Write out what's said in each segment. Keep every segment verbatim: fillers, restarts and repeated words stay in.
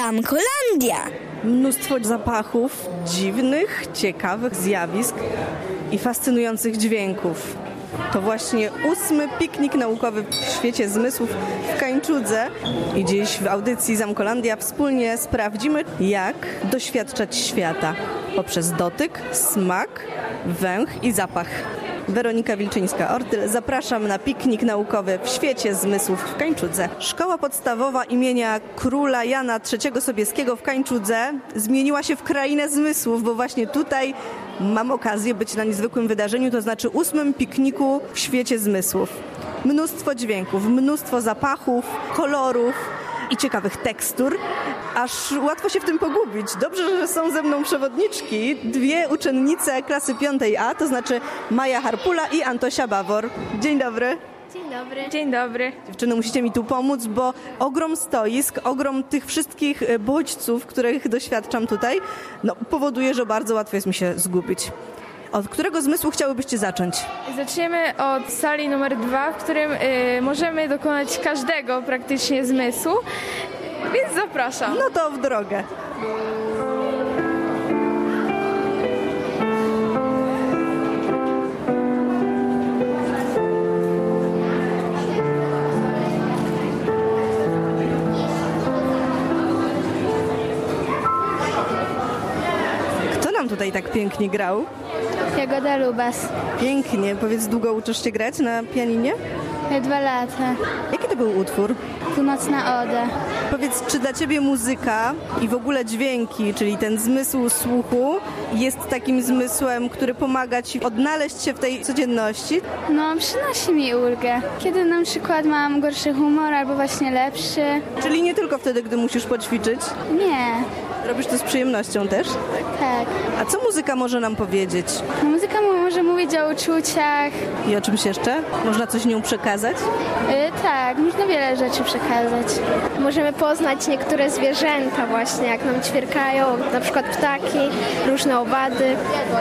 Zamkolandia. Mnóstwo zapachów, dziwnych, ciekawych zjawisk i fascynujących dźwięków. To właśnie ósmy piknik naukowy w świecie zmysłów w Kańczudze. I dziś w audycji Zamkolandia wspólnie sprawdzimy, jak doświadczać świata poprzez dotyk, smak, węch i zapach. Weronika Wilczyńska-Ortyl. Zapraszam na piknik naukowy w świecie zmysłów w Kańczudze. Szkoła podstawowa imienia króla Jana trzeciego Sobieskiego w Kańczudze zmieniła się w krainę zmysłów, bo właśnie tutaj mam okazję być na niezwykłym wydarzeniu, to znaczy ósmym pikniku w świecie zmysłów. Mnóstwo dźwięków, mnóstwo zapachów, kolorów i ciekawych tekstur, aż łatwo się w tym pogubić. Dobrze, że są ze mną przewodniczki, dwie uczennice klasy piątej A, to znaczy Maja Harpula i Antosia Bawor. Dzień dobry. Dzień dobry. Dzień dobry. Dziewczyny, musicie mi tu pomóc, bo ogrom stoisk, ogrom tych wszystkich bodźców, których doświadczam tutaj, no, powoduje, że bardzo łatwo jest mi się zgubić. Od którego zmysłu chciałybyście zacząć? Zaczniemy od sali numer dwa, w którym y, możemy dokonać każdego praktycznie zmysłu, więc zapraszam. No to w drogę. Kto nam tutaj tak pięknie grał? Jagoda Lubas. Pięknie. Powiedz, długo uczysz się grać na pianinie? Dwa lata. Jaki to był utwór? Północna Oda. Powiedz, czy dla ciebie muzyka i w ogóle dźwięki, czyli ten zmysł słuchu, jest takim zmysłem, który pomaga ci odnaleźć się w tej codzienności? No, przynosi mi ulgę. Kiedy na przykład mam gorszy humor albo właśnie lepszy. Czyli nie tylko wtedy, gdy musisz poćwiczyć? Nie. Robisz to z przyjemnością też? Tak. A co muzyka może nam powiedzieć? No, muzyka mu- może mówić o uczuciach. I o czymś jeszcze? Można coś nią przekazać? Y, tak, można wiele rzeczy przekazać. Możemy poznać niektóre zwierzęta właśnie, jak nam ćwierkają, na przykład ptaki, różne owady.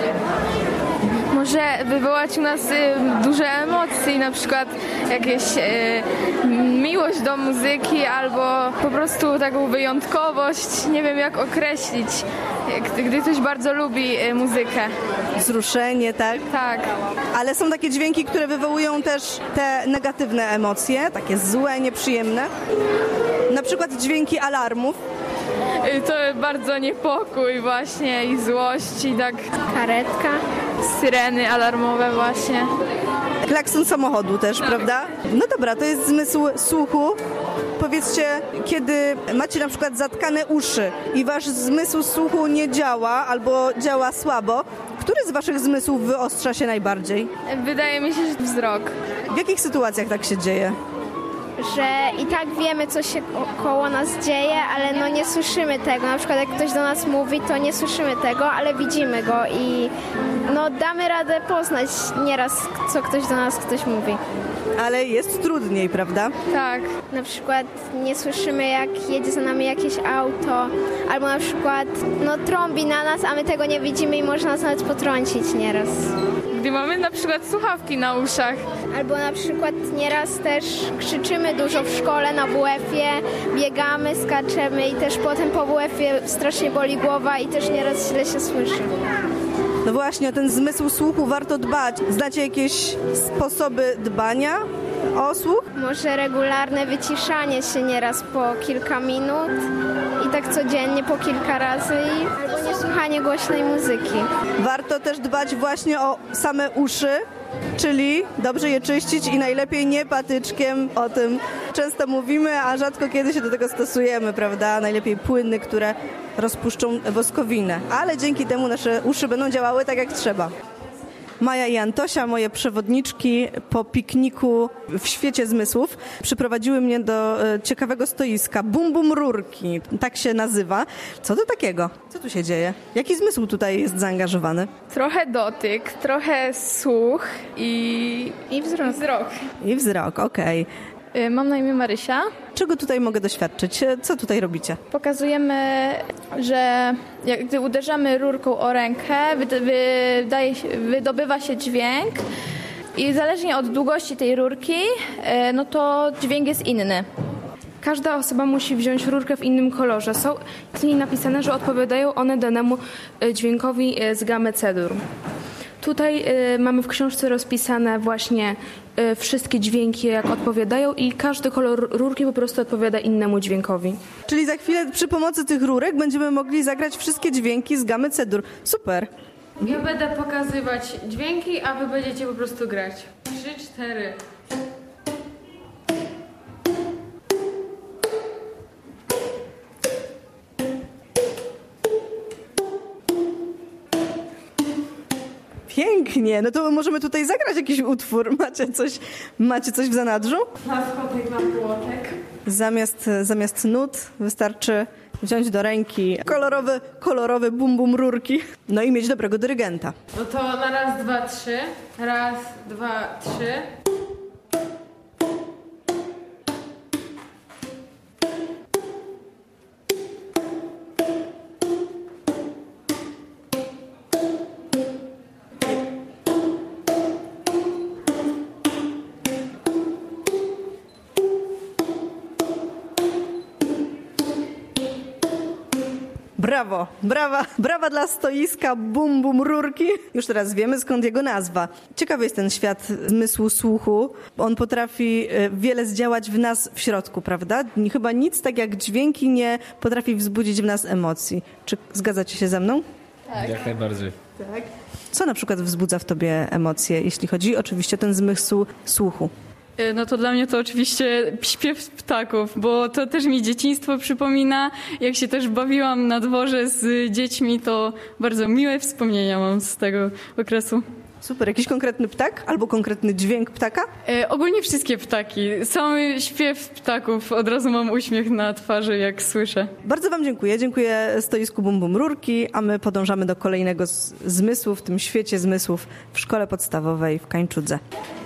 Może wywołać u nas y, duże emocje, na przykład jakieś y, miłość do muzyki albo po prostu taką wyjątkowość, nie wiem jak określić, gdy, gdy ktoś bardzo lubi y, muzykę. Wzruszenie, tak? Tak. Ale są takie dźwięki, które wywołują też te negatywne emocje, takie złe, nieprzyjemne. Na przykład dźwięki alarmów. Y, to bardzo niepokój właśnie i złość i tak Karetka. syreny alarmowe właśnie. Klakson samochodu też, prawda? No dobra, to jest zmysł słuchu. Powiedzcie, kiedy macie na przykład zatkane uszy i wasz zmysł słuchu nie działa albo działa słabo, który z waszych zmysłów wyostrza się najbardziej? Wydaje mi się, że wzrok. W jakich sytuacjach tak się dzieje? Że i tak wiemy, co się ko- koło nas dzieje, ale no nie słyszymy tego. Na przykład jak ktoś do nas mówi, to nie słyszymy tego, ale widzimy go i no damy radę poznać nieraz, co ktoś do nas ktoś mówi. Ale jest trudniej, prawda? Tak. Na przykład nie słyszymy, jak jedzie za nami jakieś auto, albo na przykład no trąbi na nas, a my tego nie widzimy i może nas nawet potrącić nieraz. Gdy mamy na przykład słuchawki na uszach. Albo na przykład nieraz też krzyczymy dużo w szkole na W F-ie, biegamy, skaczemy i też potem po W F-ie strasznie boli głowa i też nieraz źle się słyszy. No właśnie, o ten zmysł słuchu warto dbać. Znacie jakieś sposoby dbania o słuch? Może regularne wyciszanie się nieraz po kilka minut i tak codziennie po kilka razy i albo niesłuchanie głośnej muzyki. Warto też dbać właśnie o same uszy, czyli dobrze je czyścić i najlepiej nie patyczkiem. O tym często mówimy, a rzadko kiedy się do tego stosujemy, prawda? Najlepiej płyny, które rozpuszczą woskowinę. Ale dzięki temu nasze uszy będą działały tak jak trzeba. Maja i Antosia, moje przewodniczki po pikniku w świecie zmysłów, przyprowadziły mnie do e, ciekawego stoiska. Bum Bum Rurki, tak się nazywa. Co to takiego? Co tu się dzieje? Jaki zmysł tutaj jest zaangażowany? Trochę dotyk, trochę słuch i, I wzrok. wzrok. I wzrok, okej. Y, Mam na imię Marysia. Czego tutaj mogę doświadczyć? Co tutaj robicie? Pokazujemy, że jak gdy uderzamy rurką o rękę, wyda- wydaje się, wydobywa się dźwięk i zależnie od długości tej rurki, y, no to dźwięk jest inny. każda osoba musi wziąć rurkę w innym kolorze. Są w niej napisane, że odpowiadają one danemu e, dźwiękowi e, z gamy C-dur. Tutaj e, mamy w książce rozpisane właśnie e, wszystkie dźwięki, jak odpowiadają i każdy kolor rurki po prostu odpowiada innemu dźwiękowi. Czyli za chwilę przy pomocy tych rurek będziemy mogli zagrać wszystkie dźwięki z gamy C-dur. Super. Ja będę pokazywać dźwięki, a wy będziecie po prostu grać. Trzy, cztery. Pięknie. No to możemy tutaj zagrać jakiś utwór. Macie coś, macie coś w zanadrzu? Maskotek na płotek. Zamiast, zamiast nut wystarczy wziąć do ręki kolorowe, kolorowe bum bum rurki. No i mieć dobrego dyrygenta. No to na raz, dwa, trzy. Raz, dwa, trzy. Brawo, brawa, brawa dla stoiska Bum Bum Rurki. Już teraz wiemy, skąd jego nazwa. Ciekawy jest ten świat zmysłu słuchu. On potrafi wiele zdziałać w nas w środku, prawda? Chyba nic tak jak dźwięki nie potrafi wzbudzić w nas emocji. Czy zgadzacie się ze mną? Tak. Jak najbardziej. Tak. Co na przykład wzbudza w tobie emocje, jeśli chodzi oczywiście o ten zmysł słuchu? No to dla mnie to oczywiście śpiew ptaków, bo to też mi dzieciństwo przypomina. Jak się też bawiłam na dworze z dziećmi, to bardzo miłe wspomnienia mam z tego okresu. Super. Jakiś konkretny ptak albo konkretny dźwięk ptaka? E, ogólnie wszystkie ptaki. Cały śpiew ptaków. Od razu mam uśmiech na twarzy, jak słyszę. Bardzo wam dziękuję. Dziękuję stoisku Bum Bum Rurki, a my podążamy do kolejnego z- zmysłu w tym świecie zmysłów w szkole podstawowej w Kańczudze.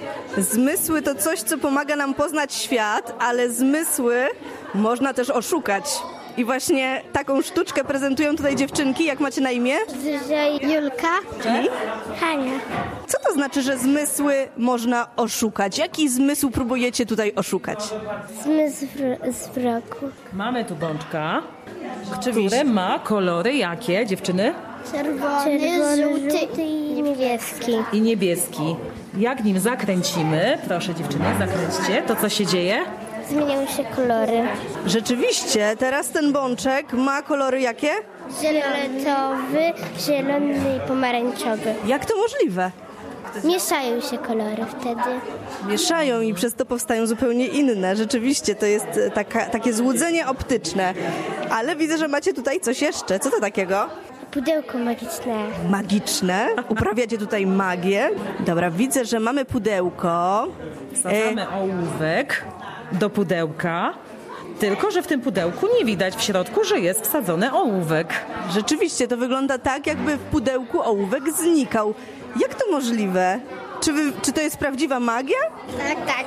Zmysły to coś, co pomaga nam poznać świat, ale zmysły można też oszukać. I właśnie taką sztuczkę prezentują tutaj dziewczynki. Jak macie na imię? Że Julka I? Hania. Co to znaczy, że zmysły można oszukać? Jaki zmysł próbujecie tutaj oszukać? Zmysł wzroku. Mamy tu bączka, które ma kolory jakie, dziewczyny? Czerwony, Czerwony żółty i niebieski. I niebieski. Jak nim zakręcimy, proszę dziewczyny, zakręćcie, to co się dzieje? Zmieniają się kolory. Rzeczywiście, teraz ten bączek ma kolory jakie? Fioletowy, zielony i pomarańczowy. Jak to możliwe? Mieszają się kolory wtedy. Mieszają i przez to powstają zupełnie inne. Rzeczywiście, to jest taka, takie złudzenie optyczne. Ale widzę, że macie tutaj coś jeszcze. Co to takiego? Pudełko magiczne. Magiczne. Uprawiacie tutaj magię. Dobra, widzę, że mamy pudełko. Wsadzamy ołówek do pudełka, tylko że w tym pudełku nie widać w środku, że jest wsadzony ołówek. Rzeczywiście, to wygląda tak, jakby w pudełku ołówek znikał. Jak to możliwe? Czy, wy, czy to jest prawdziwa magia? Tak, tak.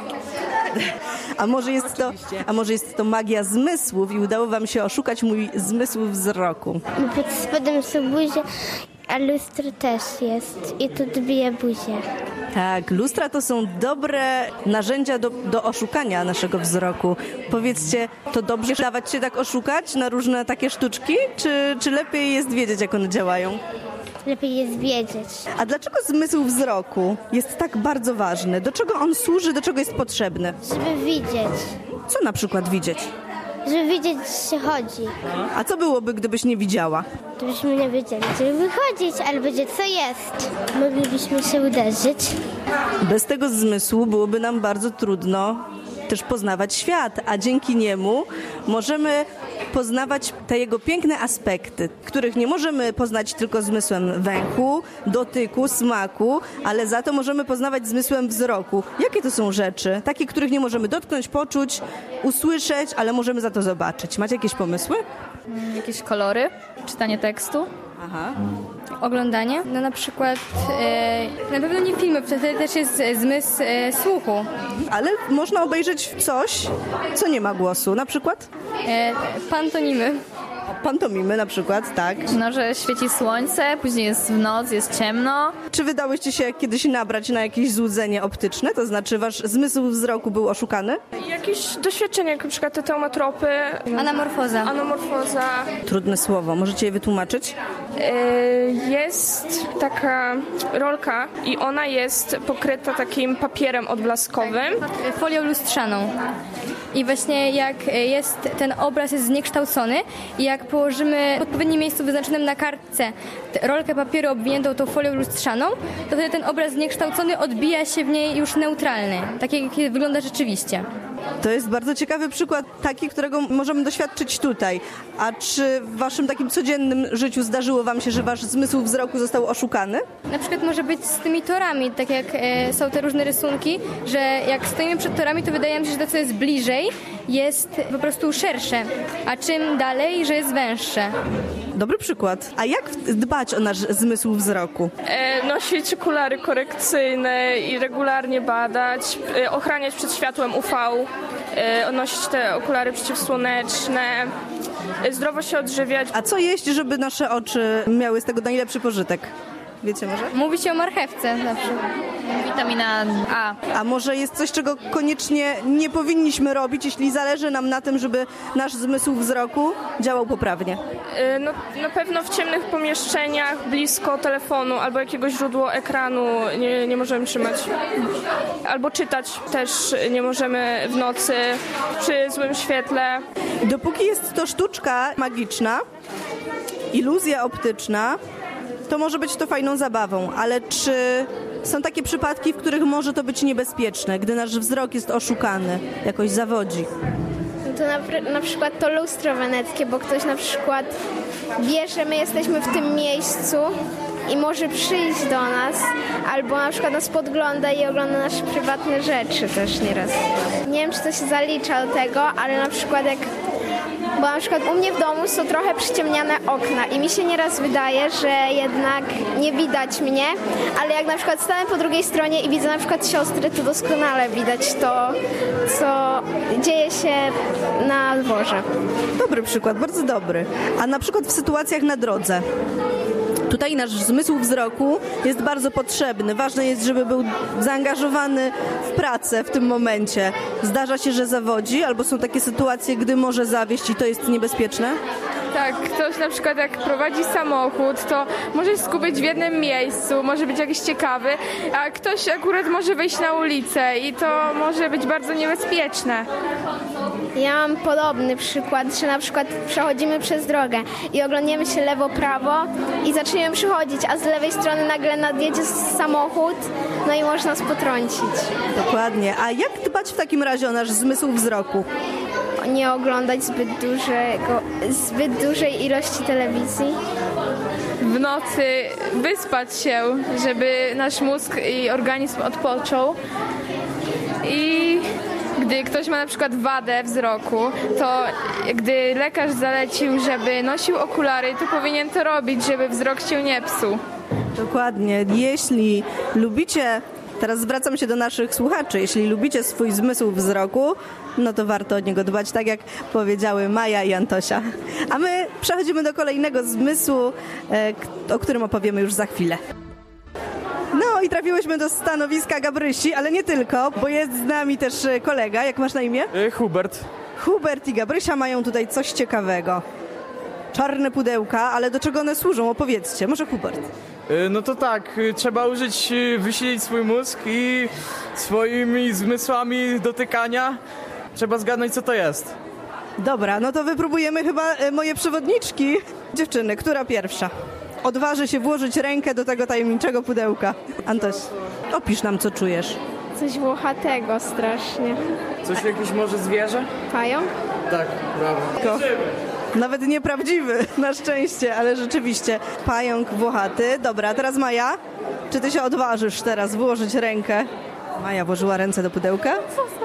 A może, jest to, a może jest to magia zmysłów i udało wam się oszukać mój zmysł wzroku? Pod spodem są buzie, a lustro też jest. I tu odbija buzię. Tak, lustra to są dobre narzędzia do, do oszukania naszego wzroku. Powiedzcie, to dobrze dawać się tak oszukać na różne takie sztuczki? Czy, czy lepiej jest wiedzieć, jak one działają? Lepiej jest wiedzieć. A dlaczego zmysł wzroku jest tak bardzo ważny? Do czego on służy, do czego jest potrzebny? Żeby widzieć. Co na przykład widzieć? Żeby wiedzieć, gdzie się chodzi. A co byłoby, gdybyś nie widziała? Gdybyśmy nie wiedzieli, gdzie wychodzić, albo gdzie co jest. Moglibyśmy się uderzyć. Bez tego zmysłu byłoby nam bardzo trudno też poznawać świat, a dzięki niemu możemy poznawać te jego piękne aspekty, których nie możemy poznać tylko zmysłem węchu, dotyku, smaku, ale za to możemy poznawać zmysłem wzroku. Jakie to są rzeczy? Takie, których nie możemy dotknąć, poczuć, usłyszeć, ale możemy za to zobaczyć. Macie jakieś pomysły? Jakieś kolory, czytanie tekstu, Aha. oglądanie. No na przykład e, na pewno nie filmy, wtedy też jest e, zmysł e, słuchu. Ale można obejrzeć coś, co nie ma głosu. Na przykład? E, pantonimy. Pantomimy na przykład, tak. No, że świeci słońce, później jest w noc, jest ciemno. Czy wydałyście się kiedyś nabrać na jakieś złudzenie optyczne? To znaczy wasz zmysł wzroku był oszukany? Jakieś doświadczenia, jak na przykład te teomatropy, Anamorfoza. anamorfoza. Trudne słowo, możecie je wytłumaczyć? Yy, Jest taka rolka i ona jest pokryta takim papierem odblaskowym. Folią lustrzaną. I właśnie jak jest, ten obraz jest zniekształcony i jak położymy w odpowiednim miejscu wyznaczonym na kartce tę rolkę papieru obwiniętą tą folią lustrzaną, to wtedy ten obraz zniekształcony odbija się w niej już neutralny, tak jak wygląda rzeczywiście. To jest bardzo ciekawy przykład, taki, którego możemy doświadczyć tutaj. A czy w waszym takim codziennym życiu zdarzyło wam się, że wasz zmysł wzroku został oszukany? Na przykład może być z tymi torami, tak jak e, są te różne rysunki, że jak stoimy przed torami, to wydaje mi się, że to, co jest bliżej, jest po prostu szersze, a czym dalej, że jest węższe. Dobry przykład. A jak dbać o nasz zmysł wzroku? E, Nosić okulary korekcyjne i regularnie badać, e, ochraniać przed światłem U V, e, nosić te okulary przeciwsłoneczne, e, zdrowo się odżywiać. A co jeść, żeby nasze oczy miały z tego najlepszy pożytek? Wiecie może? Mówi się o marchewce zawsze. Witamina A. A może jest coś, czego koniecznie nie powinniśmy robić, jeśli zależy nam na tym, żeby nasz zmysł wzroku działał poprawnie? E, No, na pewno w ciemnych pomieszczeniach, blisko telefonu albo jakiegoś źródła ekranu nie, nie możemy trzymać. Albo czytać też nie możemy w nocy przy złym świetle. Dopóki jest to sztuczka magiczna, iluzja optyczna, to może być to fajną zabawą, ale czy są takie przypadki, w których może to być niebezpieczne, gdy nasz wzrok jest oszukany, jakoś zawodzi? No to na, na przykład to lustro weneckie, bo ktoś na przykład wie, że my jesteśmy w tym miejscu i może przyjść do nas, albo na przykład nas podgląda i ogląda nasze prywatne rzeczy też nieraz. Nie wiem, czy to się zalicza do tego, ale na przykład jak bo na przykład u mnie w domu są trochę przyciemniane okna i mi się nieraz wydaje, że jednak nie widać mnie, ale jak na przykład stanę po drugiej stronie i widzę na przykład siostry, to doskonale widać to, co dzieje się na dworze. Dobry przykład, bardzo dobry. A na przykład w sytuacjach na drodze? Tutaj nasz zmysł wzroku jest bardzo potrzebny. Ważne jest, żeby był zaangażowany w pracę w tym momencie. Zdarza się, że zawodzi, albo są takie sytuacje, gdy może zawieść i to jest niebezpieczne? Tak, ktoś na przykład jak prowadzi samochód, to może się skupić w jednym miejscu, może być jakiś ciekawy, a ktoś akurat może wyjść na ulicę i to może być bardzo niebezpieczne. Ja mam podobny przykład, że na przykład przechodzimy przez drogę i oglądamy się lewo-prawo i zaczniemy przychodzić, a z lewej strony nagle nadjedzie samochód, no i można nas potrącić. Dokładnie. A jak dbać w takim razie o nasz zmysł wzroku? Nie oglądać zbyt dużego, zbyt dużej ilości telewizji. W nocy wyspać się, żeby nasz mózg i organizm odpoczął. I gdy ktoś ma na przykład wadę wzroku, to gdy lekarz zalecił, żeby nosił okulary, to powinien to robić, żeby wzrok się nie psuł. Dokładnie. Jeśli lubicie, teraz zwracam się do naszych słuchaczy, jeśli lubicie swój zmysł wzroku, no to warto o niego dbać, tak jak powiedziały Maja i Antosia. A my przechodzimy do kolejnego zmysłu, o którym opowiemy już za chwilę. No i trafiłyśmy do stanowiska Gabrysi, ale nie tylko, bo jest z nami też kolega. Jak masz na imię? E, Hubert. Hubert i Gabrysia mają tutaj coś ciekawego. Czarne pudełka, ale do czego one służą? Opowiedzcie. Może Hubert. E, no to tak, e, trzeba użyć, e, wysilić swój mózg i swoimi zmysłami dotykania trzeba zgadnąć, co to jest. Dobra, no to wypróbujemy chyba e, moje przewodniczki. Dziewczyny, która pierwsza odważy się włożyć rękę do tego tajemniczego pudełka? Antoś, opisz nam, co czujesz. Coś włochatego strasznie. Coś, jakieś może zwierzę? Pająk? Tak, brawo. Nawet nieprawdziwy, na szczęście, ale rzeczywiście pająk włochaty. Dobra, teraz Maja, czy ty się odważysz teraz włożyć rękę? Maja włożyła ręce do pudełka.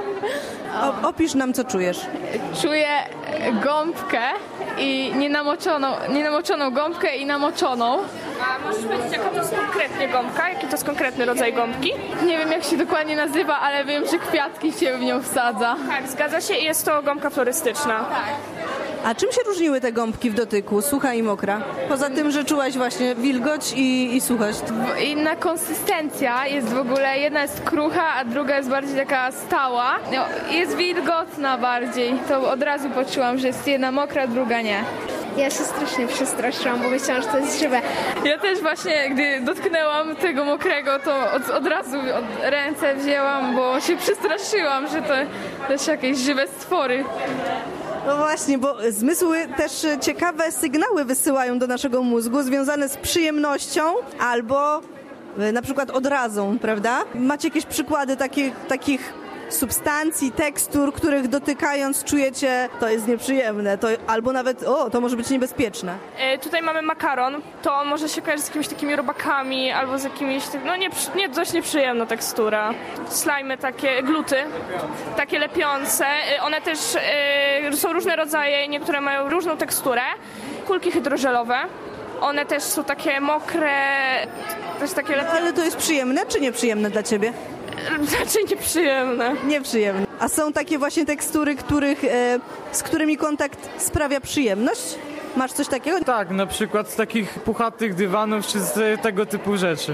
O, opisz nam, co czujesz. Czuję gąbkę i nienamoczoną, nienamoczoną gąbkę i namoczoną. A możesz powiedzieć, jaka to jest konkretnie gąbka? Jaki to jest konkretny rodzaj gąbki? Nie wiem, jak się dokładnie nazywa, ale wiem, że kwiatki się w nią wsadza. Tak, zgadza się i jest to gąbka florystyczna. Tak. A czym się różniły te gąbki w dotyku, sucha i mokra? Poza tym, że czułaś właśnie wilgoć i, i suchość. Inna konsystencja jest w ogóle, jedna jest krucha, a druga jest bardziej taka stała. No, jest wilgotna bardziej, to od razu poczułam, że jest jedna mokra, druga nie. Ja się strasznie przestraszyłam, bo myślałam, że to jest żywe. Ja też właśnie, gdy dotknęłam tego mokrego, to od, od razu od ręce wzięłam, bo się przestraszyłam, że to też jakieś żywe stwory. No właśnie, bo zmysły też ciekawe sygnały wysyłają do naszego mózgu związane z przyjemnością albo na przykład odrazą, prawda? Macie jakieś przykłady takich, takich substancji, tekstur, których dotykając czujecie, to jest nieprzyjemne, to, albo nawet, o, to może być niebezpieczne. E, tutaj mamy makaron, to on może się kojarzyć z jakimiś takimi robakami albo z jakimiś, no nie, nie dość nieprzyjemna tekstura. Slajmy takie, gluty, takie lepiące, e, one też e, są różne rodzaje, niektóre mają różną teksturę. Kulki hydrożelowe, one też są takie mokre, też takie lepiące. Ale to jest przyjemne czy nieprzyjemne dla ciebie? Raczej nieprzyjemne. Nieprzyjemne. A są takie właśnie tekstury, których, e, z którymi kontakt sprawia przyjemność? Masz coś takiego? Tak, na przykład z takich puchatych dywanów czy z tego typu rzeczy.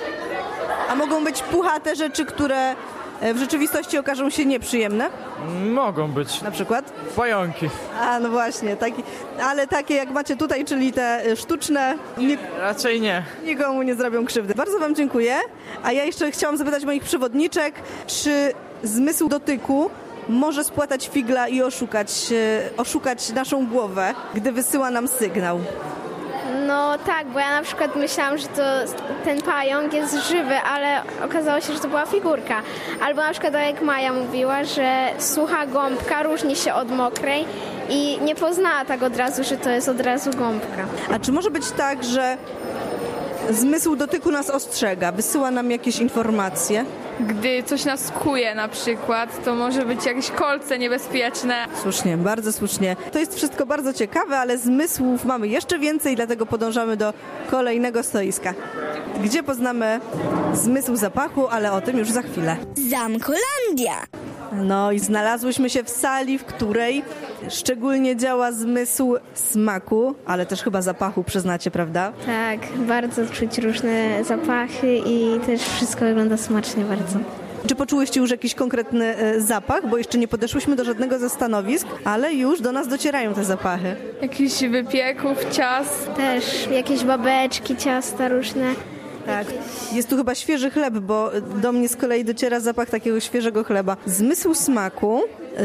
A mogą być puchate rzeczy, które w rzeczywistości okażą się nieprzyjemne? Mogą być. Na przykład? Pająki. A, no właśnie. Taki, ale takie jak macie tutaj, czyli te sztuczne, nie, Raczej nie. nikomu nie zrobią krzywdy. Bardzo wam dziękuję. A ja jeszcze chciałam zapytać moich przewodniczek, czy zmysł dotyku może spłatać figla i oszukać, oszukać naszą głowę, gdy wysyła nam sygnał? No tak, bo ja na przykład myślałam, że to ten pająk jest żywy, ale okazało się, że to była figurka. Albo na przykład tak jak Maja mówiła, że sucha gąbka różni się od mokrej i nie poznała tak od razu, że to jest od razu gąbka. A czy może być tak, że zmysł dotyku nas ostrzega, wysyła nam jakieś informacje? Gdy coś nas kuje na przykład, to może być jakieś kolce niebezpieczne. Słusznie, bardzo słusznie. To jest wszystko bardzo ciekawe, ale zmysłów mamy jeszcze więcej, dlatego podążamy do kolejnego stoiska, gdzie poznamy zmysł zapachu, ale o tym już za chwilę. Zamkolandia! No i znalazłyśmy się w sali, w której szczególnie działa zmysł smaku, ale też chyba zapachu, przyznacie, prawda? Tak, bardzo czuć różne zapachy i też wszystko wygląda smacznie bardzo. Czy poczułyście już jakiś konkretny e, zapach? Bo jeszcze nie podeszłyśmy do żadnego ze stanowisk, ale już do nas docierają te zapachy. Jakichś wypieków, ciast. Też jakieś babeczki, ciasta różne. Tak. Jest tu chyba świeży chleb, bo do mnie z kolei dociera zapach takiego świeżego chleba. Zmysł smaku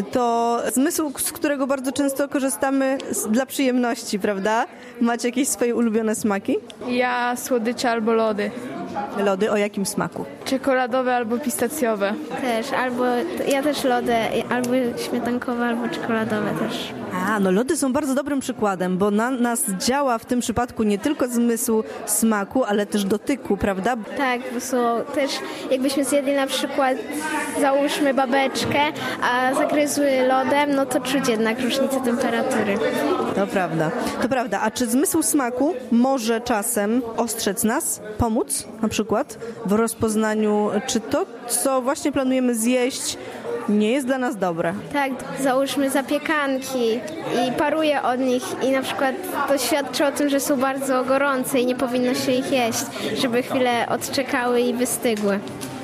to zmysł, z którego bardzo często korzystamy dla przyjemności, prawda? Macie jakieś swoje ulubione smaki? Ja słodycze albo lody. Lody o jakim smaku? Czekoladowe albo pistacjowe. Też, albo ja też lody, albo śmietankowe, albo czekoladowe też. A, no lody są bardzo dobrym przykładem, bo na nas działa w tym przypadku nie tylko zmysł smaku, ale też dotyku, prawda? Tak, bo są też, jakbyśmy zjedli na przykład, załóżmy babeczkę, a zagryzły lodem, no to czuć jednak różnicę temperatury. To prawda, to prawda. A czy zmysł smaku może czasem ostrzec nas, pomóc na przykład w rozpoznaniu, czy to, co właśnie planujemy zjeść, nie jest dla nas dobre? Tak, załóżmy zapiekanki i paruje od nich i na przykład to świadczy o tym, że są bardzo gorące i nie powinno się ich jeść, żeby chwilę odczekały i wystygły.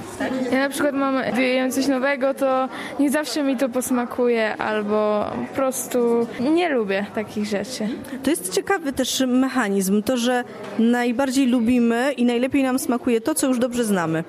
Ja na przykład mam, gdy jem coś nowego, to nie zawsze mi to posmakuje albo po prostu nie lubię takich rzeczy. To jest ciekawy też mechanizm, to, że najbardziej lubimy i najlepiej nam smakuje to, co już dobrze znamy.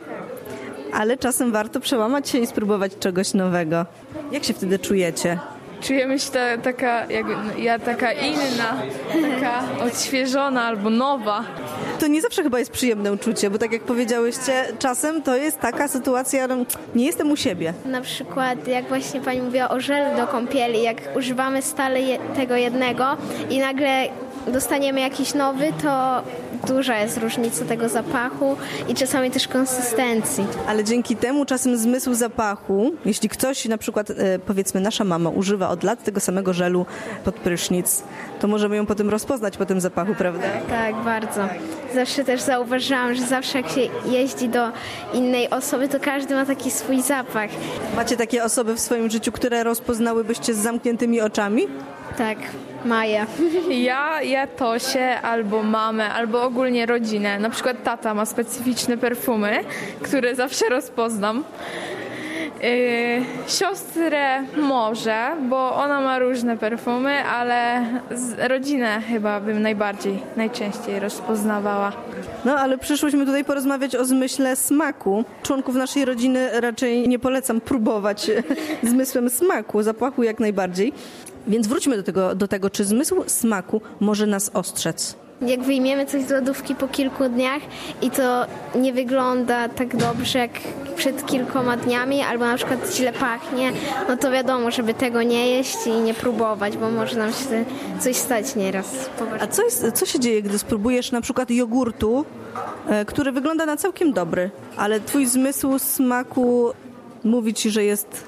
Ale czasem warto przełamać się i spróbować czegoś nowego. Jak się wtedy czujecie? Czujemy się ta, taka, jak ja taka inna, taka odświeżona albo nowa. To nie zawsze chyba jest przyjemne uczucie, bo tak jak powiedziałyście, czasem to jest taka sytuacja, no, nie jestem u siebie. Na przykład, jak właśnie pani mówiła o żelu do kąpieli, jak używamy stale je, tego jednego i nagle dostaniemy jakiś nowy, to duża jest różnica tego zapachu i czasami też konsystencji. Ale dzięki temu czasem zmysł zapachu, jeśli ktoś, na przykład e, powiedzmy nasza mama używa od lat tego samego żelu pod prysznic, to możemy ją potem rozpoznać po tym zapachu, prawda? Tak, bardzo. Zawsze też zauważyłam, że zawsze jak się jeździ do innej osoby, to każdy ma taki swój zapach. Macie takie osoby w swoim życiu, które rozpoznałybyście z zamkniętymi oczami? Tak. Maja. Ja, ja Tosię, albo mamę, albo ogólnie rodzinę. Na przykład tata ma specyficzne perfumy, które zawsze rozpoznam. Yy, siostrę może, bo ona ma różne perfumy, ale z, rodzinę chyba bym najbardziej, najczęściej rozpoznawała. No, ale przyszłyśmy tutaj porozmawiać o zmyśle smaku. Członków naszej rodziny raczej nie polecam próbować zmysłem smaku, zapachu jak najbardziej. Więc wróćmy do tego, do tego, czy zmysł smaku może nas ostrzec. Jak wyjmiemy coś z lodówki po kilku dniach i to nie wygląda tak dobrze jak przed kilkoma dniami, albo na przykład źle pachnie, no to wiadomo, żeby tego nie jeść i nie próbować, bo może nam się coś stać nieraz. A co, jest, co się dzieje, gdy spróbujesz na przykład jogurtu, e, który wygląda na całkiem dobry, ale twój zmysł smaku mówi ci, że jest,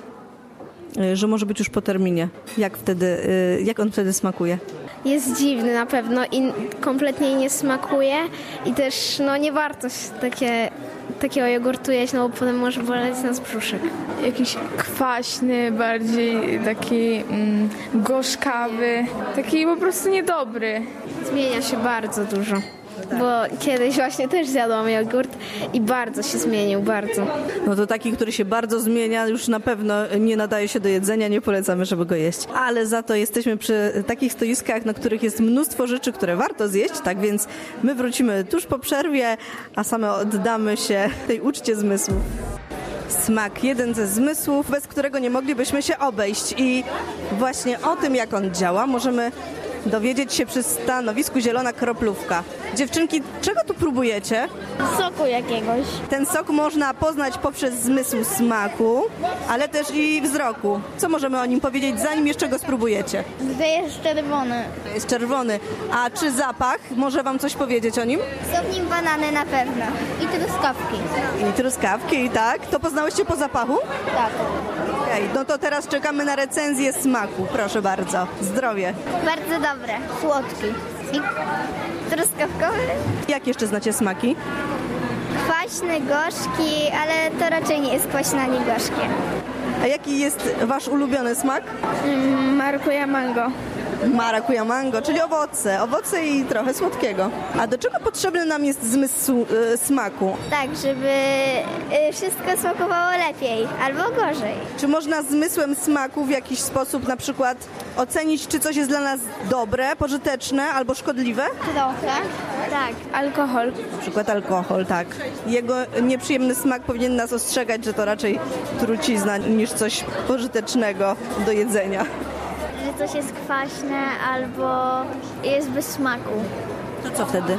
e, że może być już po terminie. Jak wtedy, e, jak on wtedy smakuje? Jest dziwny na pewno i kompletnie jej nie smakuje i też no nie warto takie, takiego jogurtu jeść, no bo potem może boleć nas brzuszek. Jakiś kwaśny, bardziej taki mm, gorzkawy, taki po prostu niedobry. Zmienia się bardzo dużo. Bo kiedyś właśnie też zjadłam jogurt i bardzo się zmienił, bardzo. No to taki, który się bardzo zmienia, już na pewno nie nadaje się do jedzenia, nie polecamy, żeby go jeść. Ale za to jesteśmy przy takich stoiskach, na których jest mnóstwo rzeczy, które warto zjeść, tak więc my wrócimy tuż po przerwie, a same oddamy się tej uczcie zmysłów. Smak, jeden ze zmysłów, bez którego nie moglibyśmy się obejść i właśnie o tym, jak on działa, możemy dowiedzieć się przy stanowisku Zielona Kroplówka. Dziewczynki, czego tu próbujecie? Soku jakiegoś. Ten sok można poznać poprzez zmysł smaku, ale też i wzroku. Co możemy o nim powiedzieć, zanim jeszcze go spróbujecie? To jest czerwony. To jest czerwony. A czy zapach? Może wam coś powiedzieć o nim? Są w nim banany na pewno. I truskawki. I truskawki, tak? To poznałyście po zapachu? Tak. Okej, no to teraz czekamy na recenzję smaku. Proszę bardzo. Zdrowie. Bardzo dobre. Słodki. I truskawkowy. Jak jeszcze znacie smaki? Kwaśny, gorzki, ale to raczej nie jest kwaśne ani gorzkie. A jaki jest wasz ulubiony smak? Mm, Marakuja mango. Marakuja mango, czyli owoce. Owoce i trochę słodkiego. A do czego potrzebny nam jest zmysł y, smaku? Tak, żeby y, wszystko smakowało lepiej albo gorzej. Czy można zmysłem smaku w jakiś sposób na przykład ocenić, czy coś jest dla nas dobre, pożyteczne albo szkodliwe? Trochę. Tak. Alkohol. Na przykład alkohol, tak. Jego nieprzyjemny smak powinien nas ostrzegać, że to raczej trucizna niż coś pożytecznego do jedzenia. Że coś jest kwaśne albo jest bez smaku. To co wtedy?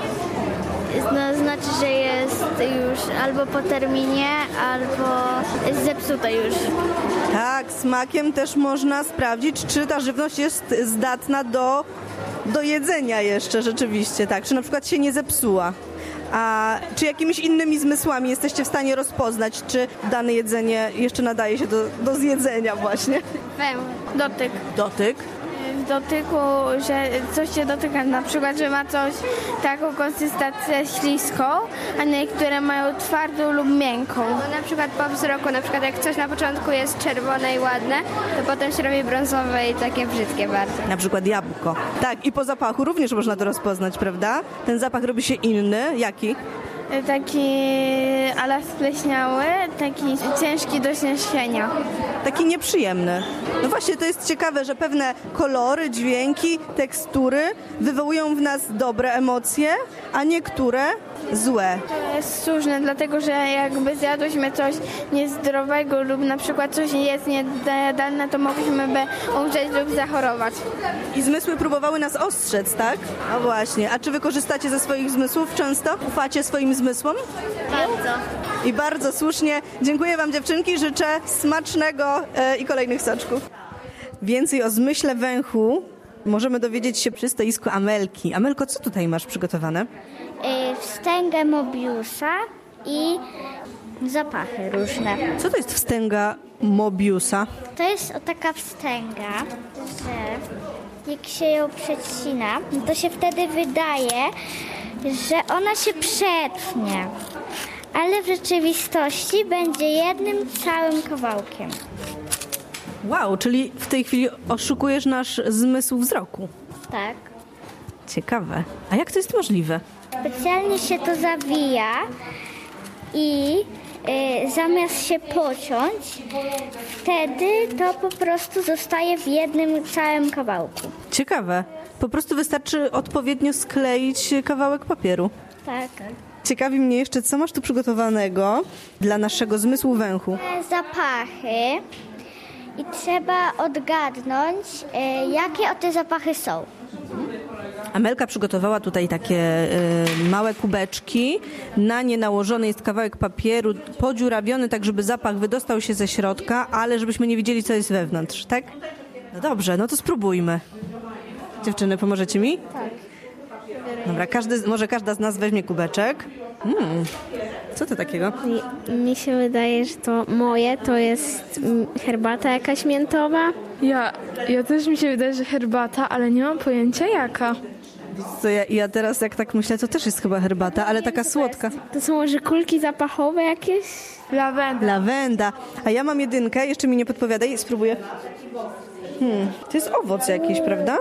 No, znaczy, że jest już albo po terminie, albo jest zepsute już. Tak, smakiem też można sprawdzić, czy ta żywność jest zdatna do, do jedzenia jeszcze rzeczywiście, tak. Czy na przykład się nie zepsuła. A czy jakimiś innymi zmysłami jesteście w stanie rozpoznać, czy dane jedzenie jeszcze nadaje się do, do zjedzenia właśnie? Dotyk. Dotyk. W dotyku, że coś się dotyka, na przykład, że ma coś taką konsystencję śliską, a niektóre mają twardą lub miękką. No, na przykład po wzroku, na przykład jak coś na początku jest czerwone i ładne, to potem się robi brązowe i takie brzydkie bardzo. Na przykład jabłko. Tak, i po zapachu również można to rozpoznać, prawda? Ten zapach robi się inny. Jaki? Taki ala spleśniały, taki ciężki do zniesienia. Taki nieprzyjemny. No właśnie, to jest ciekawe, że pewne kolory, dźwięki, tekstury wywołują w nas dobre emocje, a niektóre złe. To jest słuszne, dlatego że jakby zjadłyśmy coś niezdrowego lub na przykład coś jest niejadalne, to mogliśmy by umrzeć lub zachorować. I zmysły próbowały nas ostrzec, tak? No właśnie. A czy wy korzystacie ze swoich zmysłów często? Ufacie swoim zmysłom? Bardzo. I bardzo słusznie. Dziękuję wam, dziewczynki. Życzę smacznego e, i kolejnych soczków. Więcej o zmyśle węchu możemy dowiedzieć się przy stoisku Amelki. Amelko, co tutaj masz przygotowane? Y, wstęgę Mobiusa i zapachy różne. Co to jest wstęga Mobiusa? To jest o taka wstęga, że jak się ją przecina, to się wtedy wydaje, że ona się przetnie, ale w rzeczywistości będzie jednym całym kawałkiem. Wow, czyli w tej chwili oszukujesz nasz zmysł wzroku. Tak. Ciekawe. A jak to jest możliwe? Specjalnie się to zawija i y, zamiast się pociąć, wtedy to po prostu zostaje w jednym całym kawałku. Ciekawe. Po prostu wystarczy odpowiednio skleić kawałek papieru. Tak. Ciekawi mnie jeszcze, co masz tu przygotowanego dla naszego zmysłu węchu. Zapachy i trzeba odgadnąć, y, jakie o te zapachy są. Amelka przygotowała tutaj takie y, małe kubeczki. Na nie nałożony jest kawałek papieru, podziurawiony, tak żeby zapach wydostał się ze środka, ale żebyśmy nie widzieli, co jest wewnątrz, tak? No dobrze, no to spróbujmy. Dziewczyny, pomożecie mi? Tak. Dobra, każdy, może każda z nas weźmie kubeczek. Mm, co to takiego? Mi, mi się wydaje, że to moje to jest mm, herbata jakaś miętowa. Ja, ja też mi się wydaje, że herbata, ale nie mam pojęcia jaka. Co ja, ja teraz jak tak myślę, to też jest chyba herbata, ale taka słodka. To są może kulki zapachowe jakieś? Lawenda. Lawenda. A ja mam jedynkę, jeszcze mi nie podpowiadaj, spróbuję. Hmm, to jest owoc jakiś, prawda?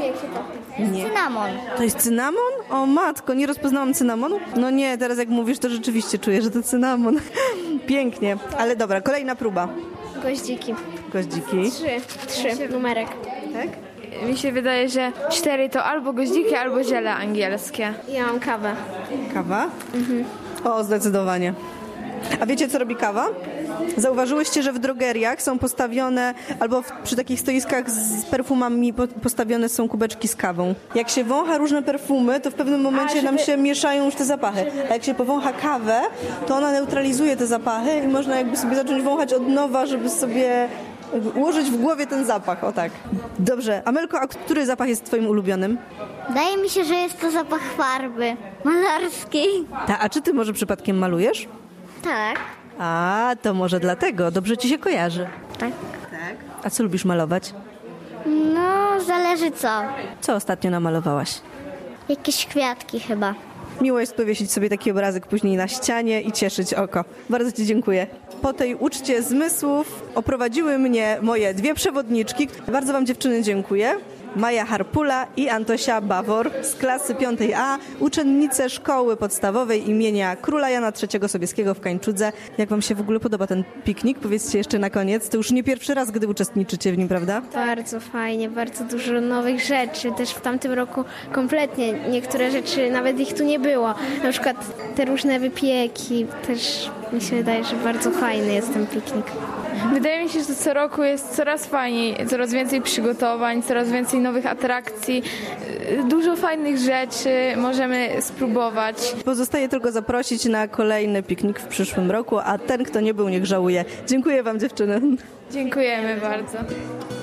Nie. Cynamon. To jest cynamon? O matko, nie rozpoznałam cynamonu? No nie, teraz jak mówisz, to rzeczywiście czuję, że to cynamon. Pięknie, ale dobra, kolejna próba. Goździki. Goździki. Trzy. Trzy. Numerek. Tak? Mi się wydaje, że cztery to albo goździki, albo ziele angielskie. Ja mam kawę. Kawa? Mhm. O, zdecydowanie. A wiecie, co robi kawa? Zauważyłyście, że w drogeriach są postawione, albo w, przy takich stoiskach z perfumami po, postawione są kubeczki z kawą. Jak się wącha różne perfumy, to w pewnym momencie żeby... nam się mieszają już te zapachy. A jak się powącha kawę, to ona neutralizuje te zapachy i można jakby sobie zacząć wąchać od nowa, żeby sobie ułożyć w głowie ten zapach. O tak. Dobrze. Amelko, a który zapach jest twoim ulubionym? Wydaje mi się, że jest to zapach farby malarskiej. Ta, a czy ty może przypadkiem malujesz? Tak. A, to może dlatego. Dobrze ci się kojarzy. Tak. Tak. A co lubisz malować? No, zależy co. Co ostatnio namalowałaś? Jakieś kwiatki chyba. Miło jest powiesić sobie taki obrazek później na ścianie i cieszyć oko. Bardzo ci dziękuję. Po tej uczcie zmysłów oprowadziły mnie moje dwie przewodniczki. Bardzo wam, dziewczyny, dziękuję. Maja Harpula i Antosia Bawor z klasy piątej A, uczennice szkoły podstawowej imienia Króla Jana trzeciego Sobieskiego w Kańczudze. Jak wam się w ogóle podoba ten piknik? Powiedzcie jeszcze na koniec. To już nie pierwszy raz, gdy uczestniczycie w nim, prawda? Bardzo fajnie, bardzo dużo nowych rzeczy. Też w tamtym roku kompletnie niektóre rzeczy, nawet ich tu nie było. Na przykład te różne wypieki. Też mi się wydaje, że bardzo fajny jest ten piknik. Wydaje mi się, że co roku jest coraz fajniej, coraz więcej przygotowań, coraz więcej nowych atrakcji, dużo fajnych rzeczy możemy spróbować. Pozostaje tylko zaprosić na kolejny piknik w przyszłym roku, a ten, kto nie był, niech żałuje. Dziękuję wam, dziewczyny. Dziękujemy bardzo.